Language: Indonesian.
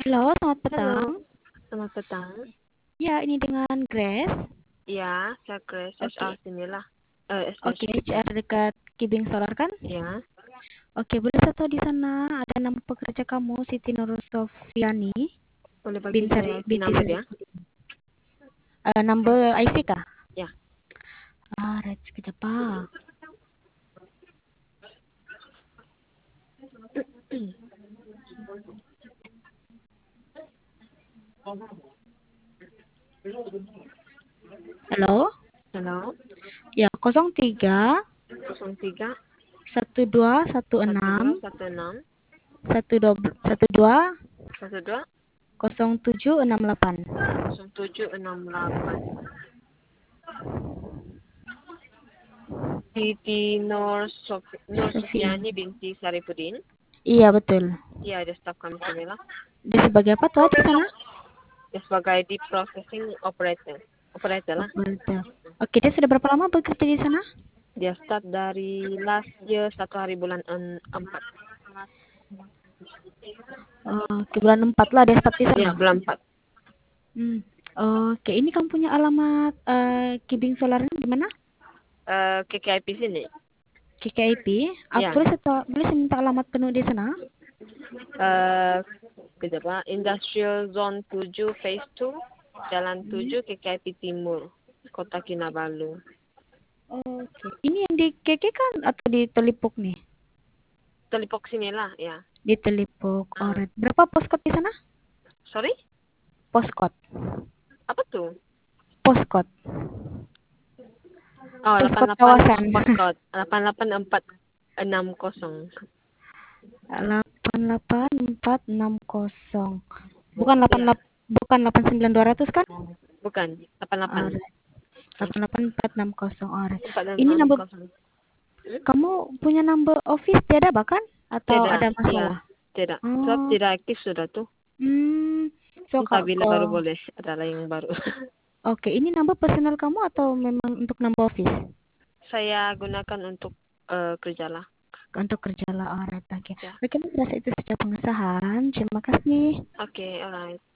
Halo, selamat Halo, petang. selamat petang. Ya, ini dengan Grace. Ya, saya Grace HR Oke, sinilah. oke, SPSP. HR dekat Kibing Solar kan? Ya, Oke, boleh saya tahu di sana ada nama pekerja kamu, Siti Nurul Sofiani, boleh bagi saya si binti number Sari. ya? Number IC kah? Ya. Right, sekejap pak. Halo? Halo, Ya, 03 03 1216 1216 12 12 0768. 0768. Siti Nur Sofi. Sufiani binti Saripudin. Iya, betul. Iya, ada staf kami sinilah. Dia sebagai apa tuh di sana? Dia sebagai deep processing operator. Operator lah. Operator. Oke, dia sudah berapa lama bekerja di sana? Dia start dari last year 1 hari bulan 4. Ke bulan 4 lah dia start di sana. Ya, bulan 4. Hmm. Oke, ini kamu punya alamat Kibing Solar di mana? KKIP sini. KKIP. Ya. Boleh saya minta alamat penuh di sana? Kejap, Industrial Zone 7 Phase 2, Jalan 7, KKIP Timur, Kota Kinabalu. Oke. Ini yang di KK kan atau di Telipuk nih? Telipok sinilah, ya. Di Telipuk. Ah. Alright. Berapa postcode di sana? Sorry? Postcode. Apa tuh? Postcode. Oh, Postcode 88 kawasan. postcode. 88460. 88460. Bukan 88, Ya, bukan 89200 kan? bukan. 88. Alright. 88460. Alright. Ini number 860. kamu punya number office tiada bahkan atau Tidak, ada ya. masalah? Tidak. Sebab Oh, tidak aktif sudah tuh. so Entah bila baru kok. boleh. Ada yang baru. Oke, ini number personal kamu atau memang untuk number office? Saya gunakan untuk kerja lah. Untuk kerja lah, alright, oke. Ya. Oke, rasa itu saja pengesahan. Terima kasih. Oke, alright.